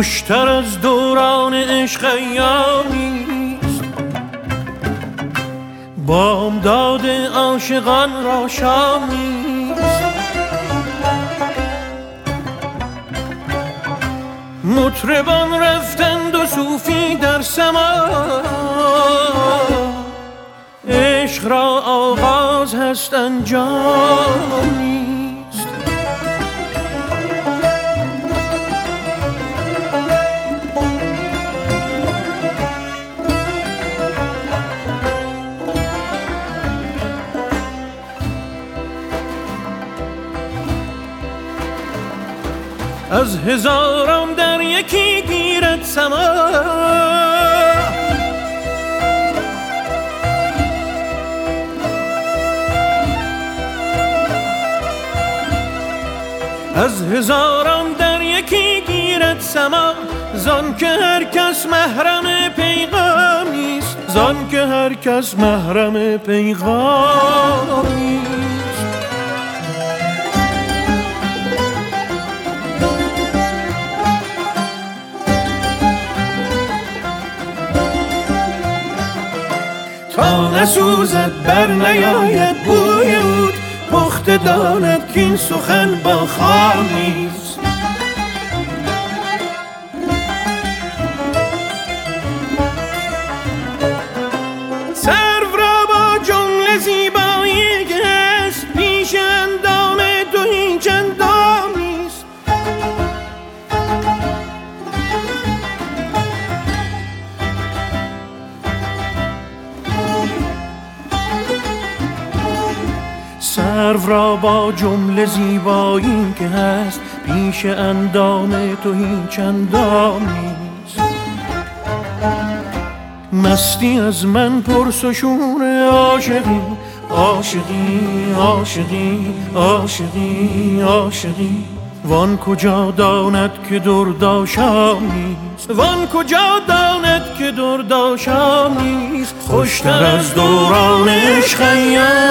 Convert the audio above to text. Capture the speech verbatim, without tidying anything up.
خوشتر از دوران عشق ایامیست. بامداد عاشقان را شامیست. مطربان رفتند و صوفی در سما، عشق را آغاز هست انجام نیست. از هزاران در یکی گیرد سما، از هزاران در یکی گیرد سما. زان که هر کس محرم پیغامیست، زان که هر کس محرم پیغامیست. تا نسوزد بر نیاید بوی عود، پخته داند کین سخن با خامیست. سرو را با جمله زیبایی که هست، پیش اندام تو هیچ اندامیست. سرو را با جمله زیبایی که هست، پیش اندام تو هیچ اندام نیست. مستی از من پرس و شور عاشقی، عاشقی عاشقی عاشقی عاشقی. وان کجا داند که درداشام نیست، وان کجا داند که درداشام نیست. خوشتر از دوران عشق ایام